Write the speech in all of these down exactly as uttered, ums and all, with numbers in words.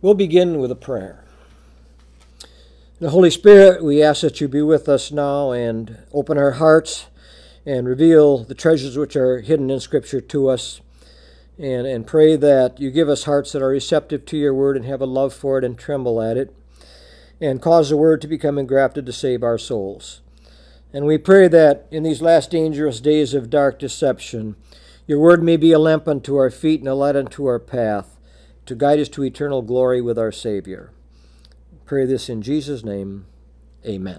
We'll begin with a prayer. The Holy Spirit, we ask that you be with us now and open our hearts and reveal the treasures which are hidden in Scripture to us, and, and pray that you give us hearts that are receptive to your word and have a love for it and tremble at it, and cause the word to become engrafted to save our souls. And we pray that in these last dangerous days of dark deception, your word may be a lamp unto our feet and a light unto our path, to guide us to eternal glory with our Savior. Pray this in Jesus' name. Amen.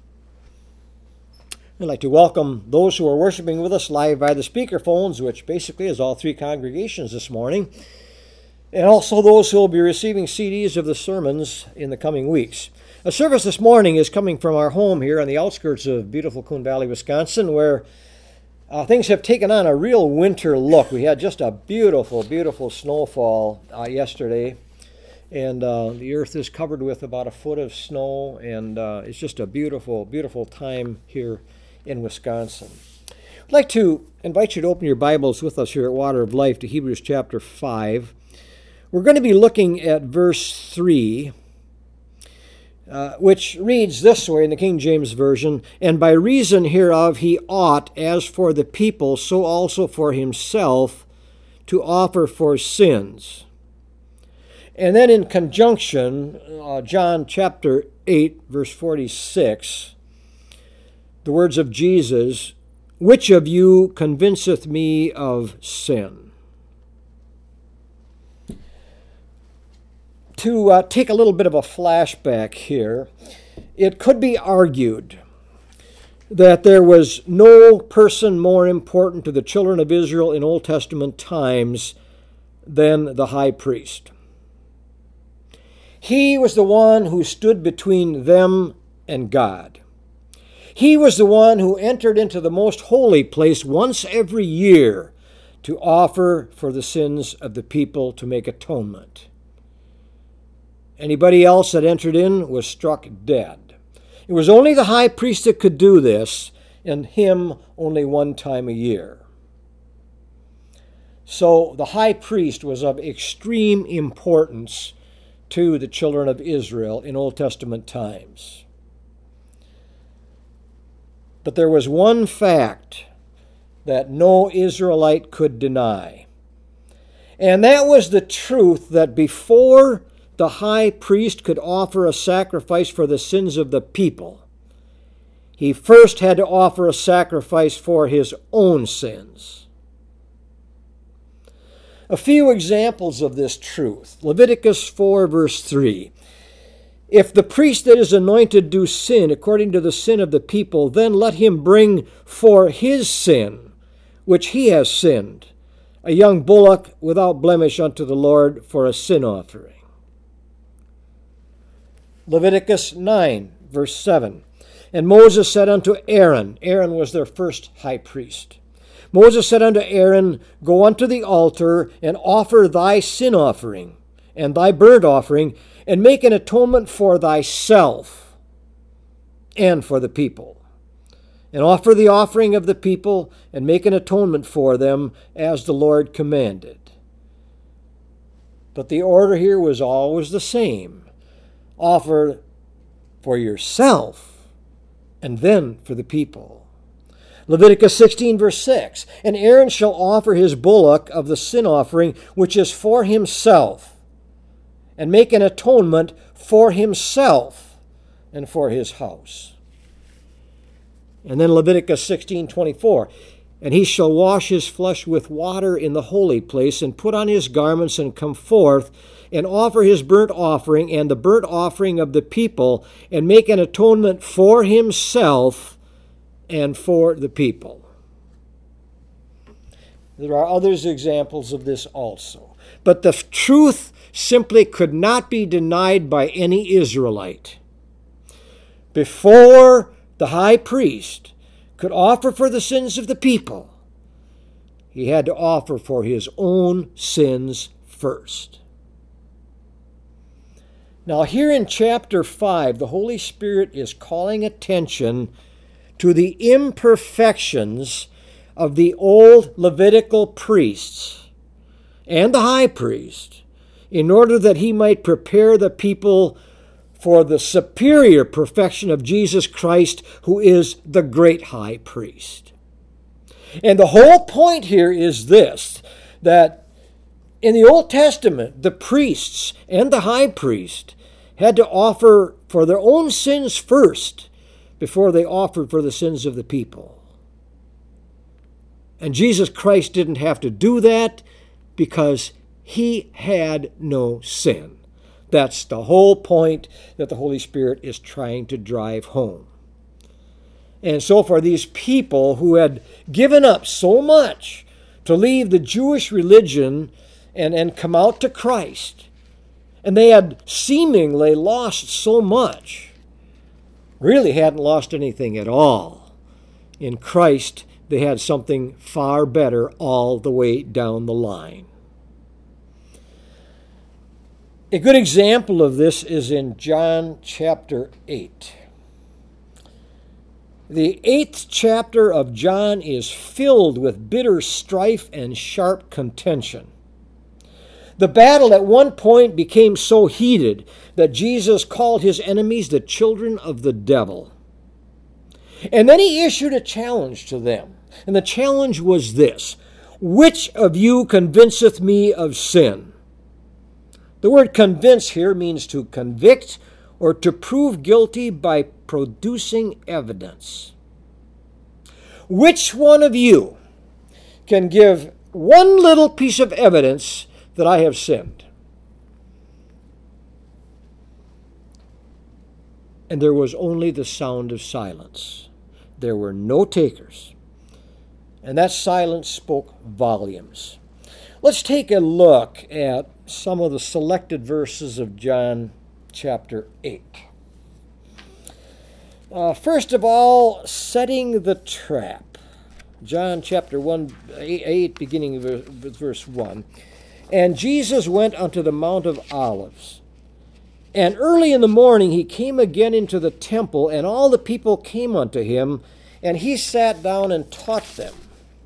I'd like to welcome those who are worshiping with us live by the speakerphones, which basically is all three congregations this morning, and also those who will be receiving C Ds of the sermons in the coming weeks. A service this morning is coming from our home here on the outskirts of beautiful Coon Valley, Wisconsin, where Uh, things have taken on a real winter look. We had just a beautiful, beautiful snowfall uh, yesterday, and uh, the earth is covered with about a foot of snow, and uh, it's just a beautiful, beautiful time here in Wisconsin. I'd like to invite you to open your Bibles with us here at Water of Life to Hebrews chapter five. We're going to be looking at verse three, Uh, which reads this way in the King James Version, "And by reason hereof he ought, as for the people, so also for himself, to offer for sins." And then in conjunction, uh, John chapter eight, verse forty-six, the words of Jesus, "Which of you convinceth me of sin?" To uh, take a little bit of a flashback here, it could be argued that there was no person more important to the children of Israel in Old Testament times than the high priest. He was the one who stood between them and God. He was the one who entered into the most holy place once every year to offer for the sins of the people, to make atonement. Anybody else that entered in was struck dead. It was only the high priest that could do this, and him only one time a year. So the high priest was of extreme importance to the children of Israel in Old Testament times. But there was one fact that no Israelite could deny, and that was the truth that before the high priest could offer a sacrifice for the sins of the people, he first had to offer a sacrifice for his own sins. A few examples of this truth. Leviticus four, verse three. "If the priest that is anointed do sin according to the sin of the people, then let him bring for his sin, which he has sinned, a young bullock without blemish unto the Lord for a sin offering." Leviticus nine, verse seven. "And Moses said unto Aaron," Aaron was their first high priest, "Moses said unto Aaron, Go unto the altar, and offer thy sin offering, and thy burnt offering, and make an atonement for thyself, and for the people. And offer the offering of the people, and make an atonement for them, as the Lord commanded." But the order here was always the same. Offer for yourself, and then for the people. Leviticus sixteen, verse six. "And Aaron shall offer his bullock of the sin offering, which is for himself, and make an atonement for himself and for his house." And then Leviticus sixteen, twenty-four. "And he shall wash his flesh with water in the holy place, and put on his garments, and come forth, and offer his burnt offering and the burnt offering of the people, and make an atonement for himself and for the people." There are other examples of this also. But the truth simply could not be denied by any Israelite. Before the high priest could offer for the sins of the people, he had to offer for his own sins first. Now here in chapter five, the Holy Spirit is calling attention to the imperfections of the old Levitical priests and the high priest in order that he might prepare the people for the superior perfection of Jesus Christ, who is the great high priest. And the whole point here is this, that in the Old Testament, the priests and the high priest had to offer for their own sins first before they offered for the sins of the people. And Jesus Christ didn't have to do that because he had no sin. That's the whole point that the Holy Spirit is trying to drive home. And so for these people who had given up so much to leave the Jewish religion and, and come out to Christ, and they had seemingly lost so much, really hadn't lost anything at all. In Christ, they had something far better all the way down the line. A good example of this is in John chapter eight. The eighth chapter of John is filled with bitter strife and sharp contention. The battle at one point became so heated that Jesus called his enemies the children of the devil. And then he issued a challenge to them. And the challenge was this: which of you convinceth me of sin? The word convince here means to convict or to prove guilty by producing evidence. Which one of you can give one little piece of evidence that I have sinned? And there was only the sound of silence. There were no takers. And that silence spoke volumes. Let's take a look at some of the selected verses of John chapter eight. Uh, first of all, setting the trap. John chapter one, eight, beginning with verse one. And Jesus went unto the Mount of Olives. And early in the morning he came again into the temple, and all the people came unto him, and he sat down and taught them.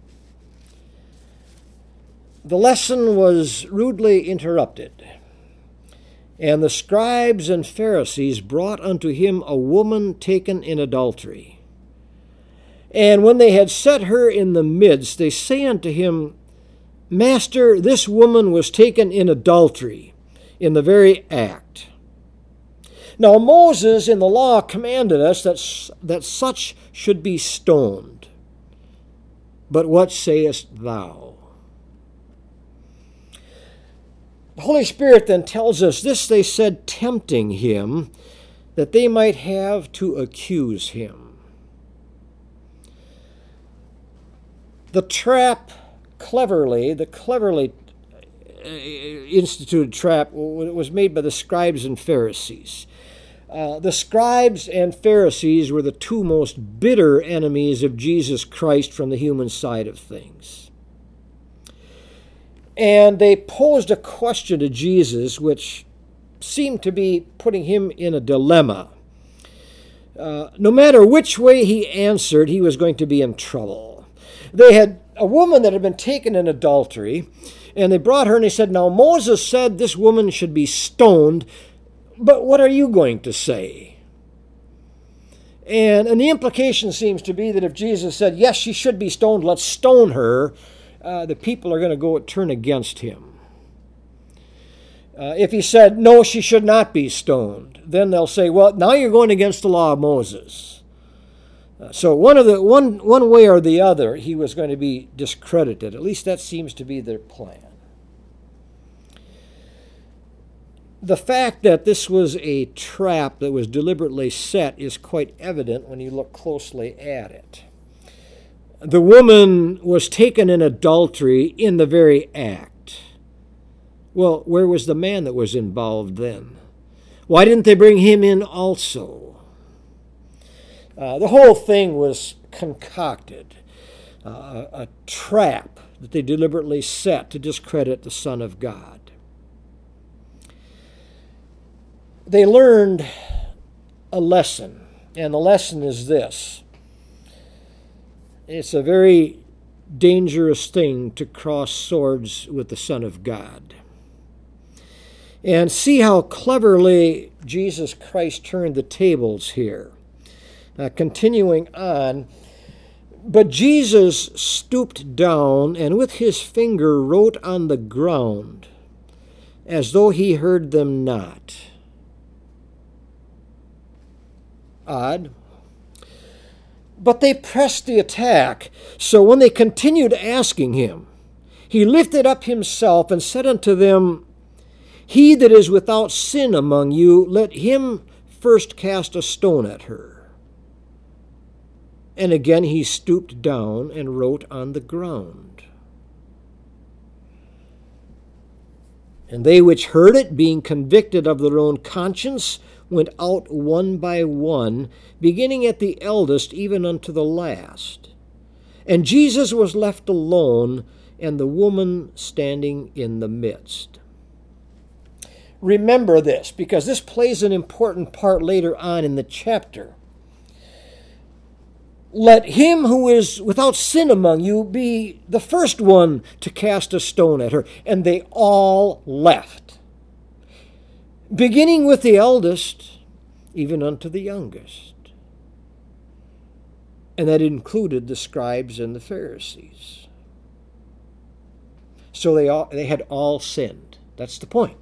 The lesson was rudely interrupted. And the scribes and Pharisees brought unto him a woman taken in adultery. And when they had set her in the midst, they say unto him, Master, this woman was taken in adultery, in the very act. Now Moses in the law commanded us that, that such should be stoned. But what sayest thou? The Holy Spirit then tells us, this they said, tempting him, that they might have to accuse him. The trap, cleverly, the cleverly instituted trap was made by the scribes and Pharisees. Uh, the scribes and Pharisees were the two most bitter enemies of Jesus Christ from the human side of things. And they posed a question to Jesus which seemed to be putting him in a dilemma. Uh, no matter which way he answered, he was going to be in trouble. They had a woman that had been taken in adultery, and they brought her and they said, now Moses said this woman should be stoned, but what are you going to say? And, and the implication seems to be that if Jesus said, yes, she should be stoned, let's stone her, Uh, the people are going to go turn against him. Uh, if he said, no, she should not be stoned, then they'll say, well, now you're going against the law of Moses. Uh, so one of the one one way or the other, he was going to be discredited. At least that seems to be their plan. The fact that this was a trap that was deliberately set is quite evident when you look closely at it. The woman was taken in adultery in the very act. Well, where was the man that was involved then? Why didn't they bring him in also? Uh, the whole thing was concocted, uh, a trap that they deliberately set to discredit the Son of God. They learned a lesson, and the lesson is this. It's a very dangerous thing to cross swords with the Son of God. And see how cleverly Jesus Christ turned the tables here. Uh, continuing on, but Jesus stooped down and with his finger wrote on the ground, as though he heard them not. Odd. But they pressed the attack, so when they continued asking him, he lifted up himself and said unto them, He that is without sin among you, let him first cast a stone at her. And again he stooped down and wrote on the ground. And they which heard it, being convicted of their own conscience, went out one by one, beginning at the eldest even unto the last. And Jesus was left alone, and the woman standing in the midst. Remember this, because this plays an important part later on in the chapter. Let him who is without sin among you be the first one to cast a stone at her. And they all left, beginning with the eldest, even unto the youngest. And that included the scribes and the Pharisees. So they all, they had all sinned. That's the point.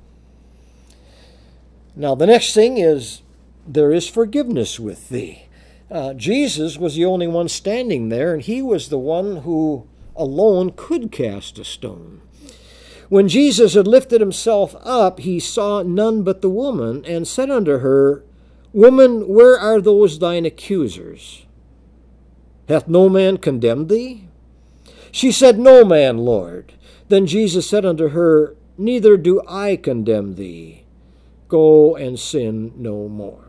Now the next thing is, there is forgiveness with thee. Uh, Jesus was the only one standing there, and he was the one who alone could cast a stone. When Jesus had lifted himself up, he saw none but the woman, and said unto her, Woman, where are those thine accusers? Hath no man condemned thee? She said, No man, Lord. Then Jesus said unto her, Neither do I condemn thee. Go and sin no more.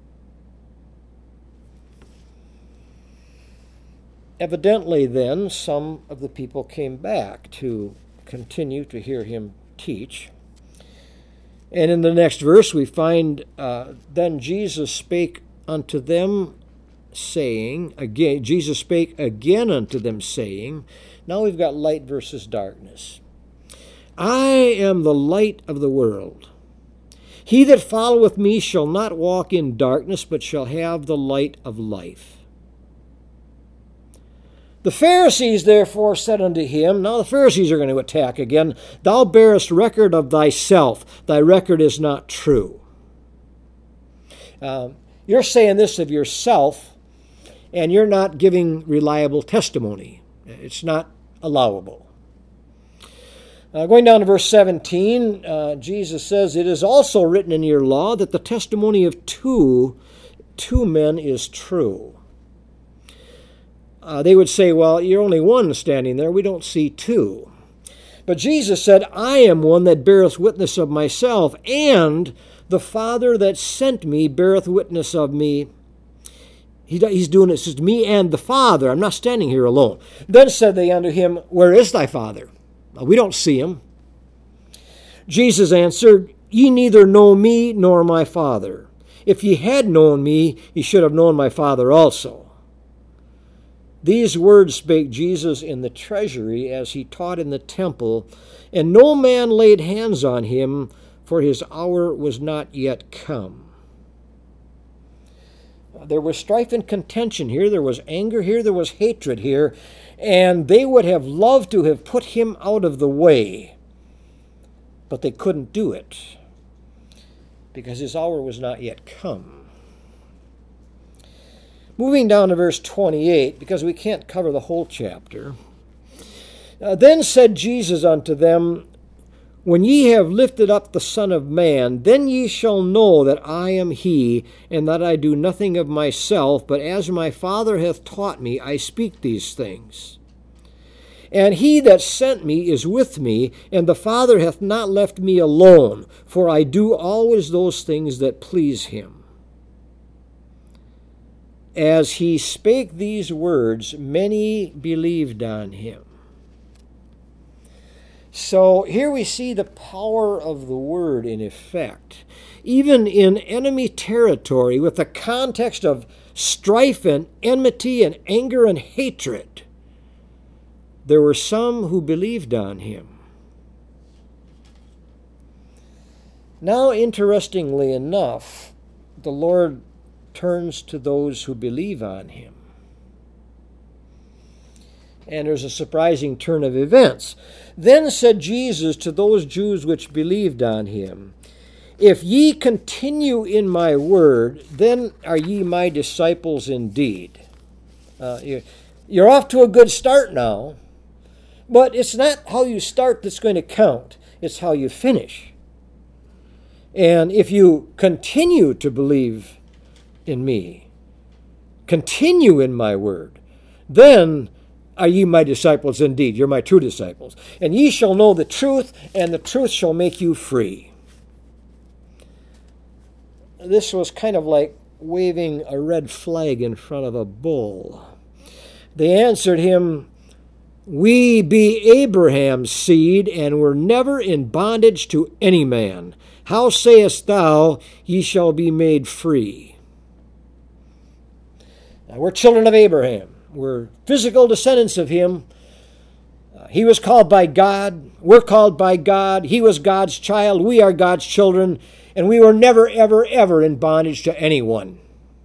Evidently, then, some of the people came back to continue to hear him teach. And in the next verse, we find, uh, Then Jesus spake unto them, saying, again, Jesus spake again unto them, saying, now we've got light versus darkness. I am the light of the world. He that followeth me shall not walk in darkness, but shall have the light of life. The Pharisees therefore said unto him, now the Pharisees are going to attack again, Thou bearest record of thyself, thy record is not true. Uh, you're saying this of yourself, and you're not giving reliable testimony. It's not allowable. Uh, going down to verse seventeen, uh, Jesus says, It is also written in your law that the testimony of two, two men is true. Uh, they would say, well, you're only one standing there. We don't see two. But Jesus said, I am one that beareth witness of myself, and the Father that sent me beareth witness of me. He, he's doing it, says, me and the Father. I'm not standing here alone. Then said they unto him, Where is thy Father? We don't see him. Jesus answered, Ye neither know me nor my Father. If ye had known me, ye should have known my Father also. These words spake Jesus in the treasury as he taught in the temple, and no man laid hands on him, for his hour was not yet come. There was strife and contention here, there was anger here, there was hatred here, and they would have loved to have put him out of the way, but they couldn't do it, because his hour was not yet come. Moving down to verse twenty-eight, because we can't cover the whole chapter. Uh, then said Jesus unto them, When ye have lifted up the Son of Man, then ye shall know that I am he, and that I do nothing of myself, but as my Father hath taught me, I speak these things. And he that sent me is with me, and the Father hath not left me alone, for I do always those things that please him. As he spake these words, many believed on him. So here we see the power of the word in effect. Even in enemy territory, with the context of strife and enmity and anger and hatred, there were some who believed on him. Now, interestingly enough, the Lord turns to those who believe on him. And there's a surprising turn of events. Then said Jesus to those Jews which believed on him, If ye continue in my word, then are ye my disciples indeed. Uh, you're, you're off to a good start now, but it's not how you start that's going to count. It's how you finish. And if you continue to believe in me, continue in my word, then are ye my disciples indeed. You're my true disciples. And ye shall know the truth, and the truth shall make you free. This was kind of like waving a red flag in front of a bull. They answered him, We be Abraham's seed, and were never in bondage to any man. How sayest thou, ye shall be made free? Now, we're children of Abraham. We're physical descendants of him. Uh, he was called by God. We're called by God. He was God's child. We are God's children. And we were never, ever, ever in bondage to anyone.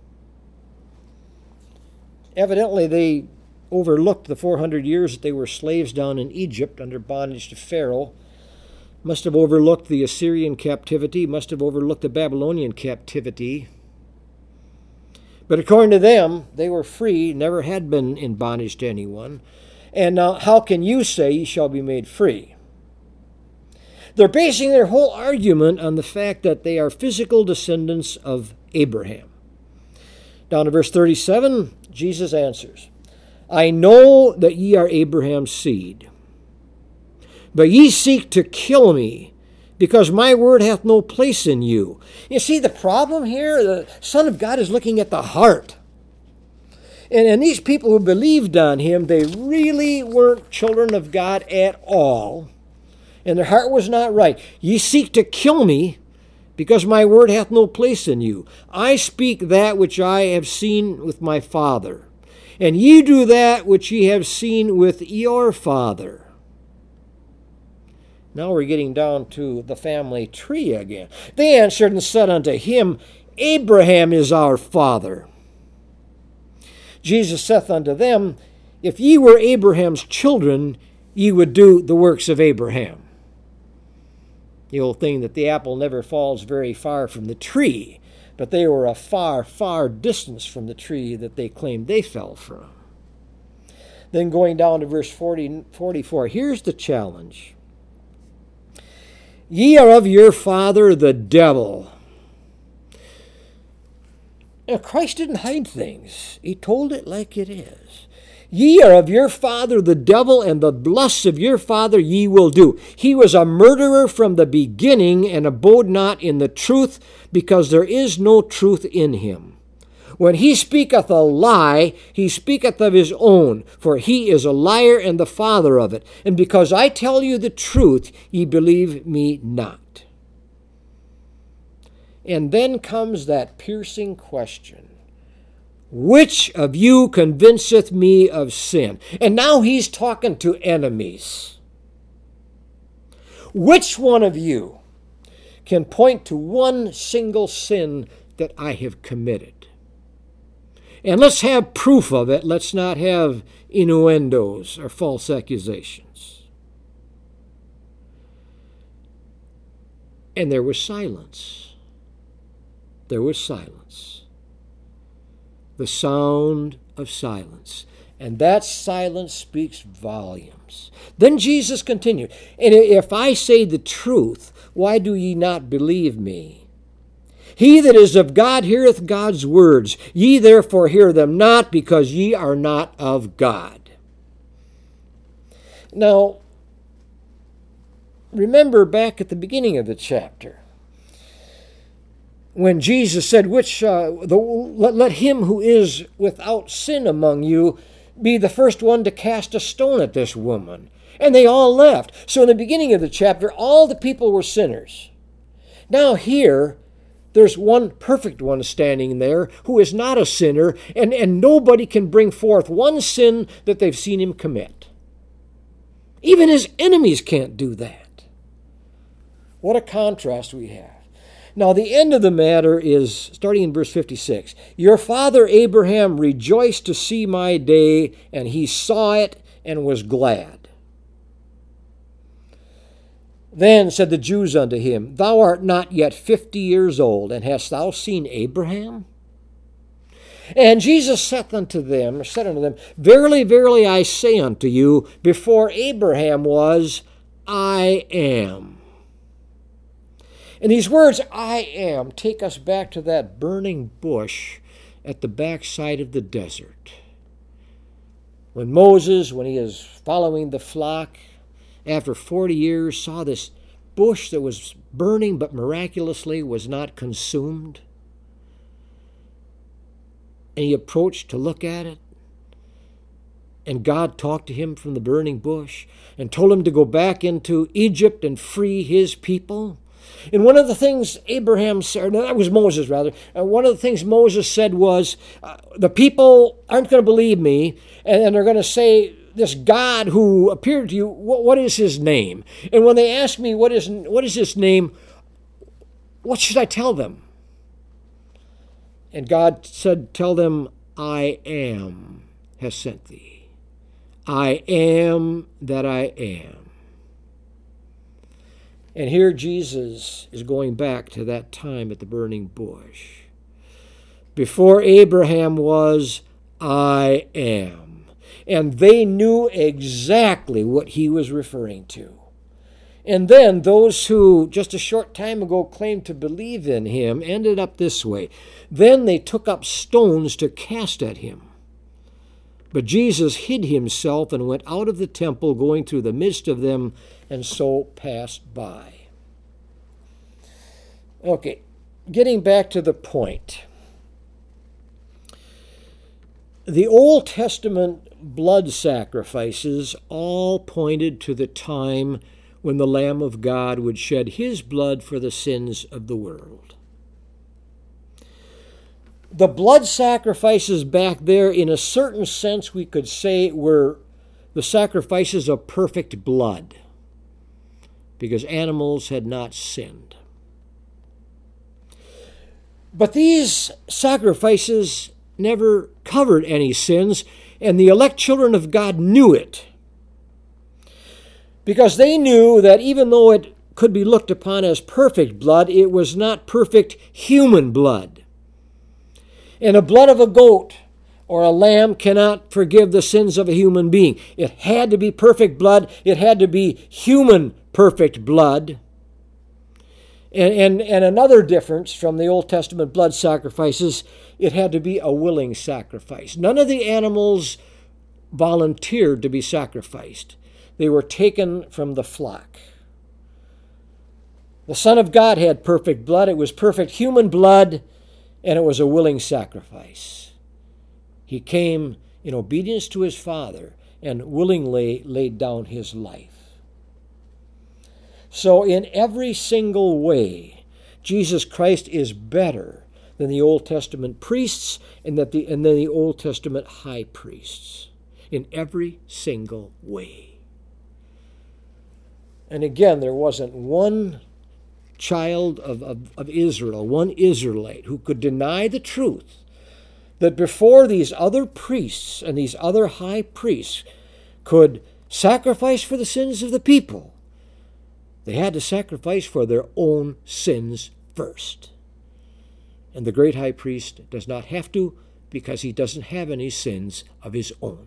Evidently, they overlooked the four hundred years that they were slaves down in Egypt under bondage to Pharaoh. Must have overlooked the Assyrian captivity. Must have overlooked the Babylonian captivity. But according to them, they were free, never had been in bondage to anyone. And now, how can you say ye shall be made free? They're basing their whole argument on the fact that they are physical descendants of Abraham. Down to verse thirty-seven, Jesus answers, I know that ye are Abraham's seed, but ye seek to kill me, because my word hath no place in you. You see, the problem here, the Son of God is looking at the heart. And, and these people who believed on him, they really weren't children of God at all. And their heart was not right. Ye seek to kill me, because my word hath no place in you. I speak that which I have seen with my Father, and ye do that which ye have seen with your father. Now we're getting down to the family tree again. They answered and said unto him, Abraham is our father. Jesus saith unto them, If ye were Abraham's children, ye would do the works of Abraham. The old thing that the apple never falls very far from the tree, but they were a far, far distance from the tree that they claimed they fell from. Then going down to verse forty, forty-four, here's the challenge. Ye are of your father the devil. Now, Christ didn't hide things. He told it like it is. Ye are of your father the devil, and the lusts of your father ye will do. He was a murderer from the beginning, and abode not in the truth, because there is no truth in him. When he speaketh a lie, he speaketh of his own, for he is a liar and the father of it. And because I tell you the truth, ye believe me not. And then comes that piercing question. Which of you convinceth me of sin? And now he's talking to enemies. Which one of you can point to one single sin that I have committed? And let's have proof of it. Let's not have innuendos or false accusations. And there was silence. There was silence. The sound of silence. And that silence speaks volumes. Then Jesus continued, And if I say the truth, why do ye not believe me? He that is of God heareth God's words. Ye therefore hear them not, because ye are not of God. Now, remember back at the beginning of the chapter, when Jesus said, "Which uh, the, let, let him who is without sin among you be the first one to cast a stone at this woman." And they all left. So in the beginning of the chapter, all the people were sinners. Now here, there's one perfect one standing there who is not a sinner, and, and nobody can bring forth one sin that they've seen him commit. Even his enemies can't do that. What a contrast we have. Now, the end of the matter is, starting in verse fifty-six, your father Abraham rejoiced to see my day, and he saw it and was glad. Then said the Jews unto him, thou art not yet fifty years old, and hast thou seen Abraham? And Jesus said unto them, said unto them, verily, verily, I say unto you, before Abraham was, I am. And these words, I am, take us back to that burning bush at the backside of the desert. When Moses, when he is following the flock, after forty years, saw this bush that was burning but miraculously was not consumed, and he approached to look at it, and God talked to him from the burning bush and told him to go back into Egypt and free his people. And one of the things Abraham said, no, that was Moses rather, uh, one of the things Moses said was, uh, the people aren't going to believe me, and, and they're going to say, this God who appeared to you, what, what is his name? And when they ask me, what is, what is his name, what should I tell them? And God said, tell them, I am has sent thee. I am that I am. And here Jesus is going back to that time at the burning bush. Before Abraham was, I am. And they knew exactly what he was referring to. And then those who just a short time ago claimed to believe in him ended up this way. Then they took up stones to cast at him. But Jesus hid himself and went out of the temple, going through the midst of them, and so passed by. Okay, getting back to the point. The Old Testament blood sacrifices all pointed to the time when the Lamb of God would shed his blood for the sins of the world. The blood sacrifices back there, in a certain sense, we could say, were the sacrifices of perfect blood, because animals had not sinned. But these sacrifices never covered any sins, and the elect children of God knew it, because they knew that even though it could be looked upon as perfect blood, it was not perfect human blood. And the blood of a goat or a lamb cannot forgive the sins of a human being. It had to be perfect blood. It had to be human perfect blood. And, and, and another difference from the Old Testament blood sacrifices, it had to be a willing sacrifice. None of the animals volunteered to be sacrificed. They were taken from the flock. The Son of God had perfect blood. It was perfect human blood, and it was a willing sacrifice. He came in obedience to his Father and willingly laid down his life. So in every single way, Jesus Christ is better than the Old Testament priests and, that the, and than the Old Testament high priests. In every single way. And again, there wasn't one child of, of, of Israel, one Israelite, who could deny the truth that before these other priests and these other high priests could sacrifice for the sins of the people, they had to sacrifice for their own sins first. And the great high priest does not have to, because he doesn't have any sins of his own.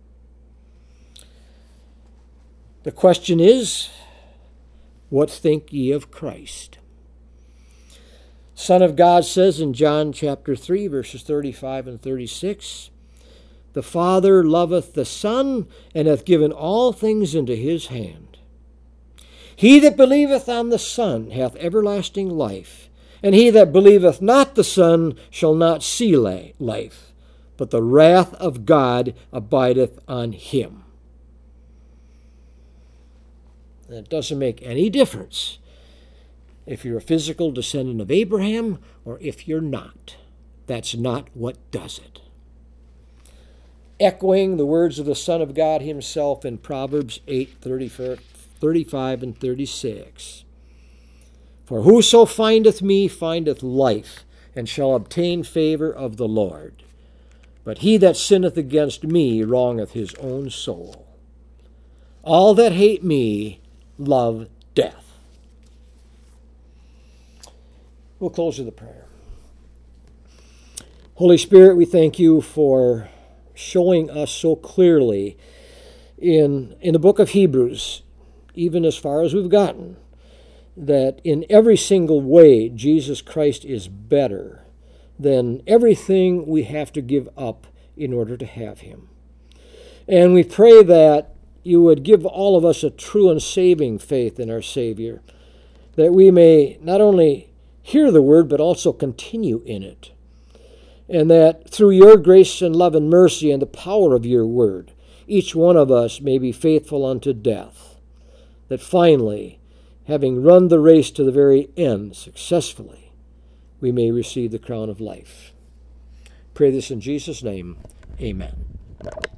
The question is, what think ye of Christ? Son of God says in John chapter three, verses thirty-five and thirty-six, the Father loveth the Son, and hath given all things into his hand. He that believeth on the Son hath everlasting life, and he that believeth not the Son shall not see life, but the wrath of God abideth on him. And it doesn't make any difference if you're a physical descendant of Abraham or if you're not. That's not what does it. Echoing the words of the Son of God himself in Proverbs eight, thirty-five and thirty-six. For whoso findeth me findeth life, and shall obtain favor of the Lord. But he that sinneth against me wrongeth his own soul. All that hate me love death. We'll close with a prayer. Holy Spirit, we thank you for showing us so clearly in, in the book of Hebrews, even as far as we've gotten, that in every single way Jesus Christ is better than everything we have to give up in order to have him. And we pray that you would give all of us a true and saving faith in our Savior, that we may not only hear the word but also continue in it, and that through your grace and love and mercy and the power of your word, each one of us may be faithful unto death, that finally, having run the race to the very end successfully, we may receive the crown of life. Pray this in Jesus' name. Amen.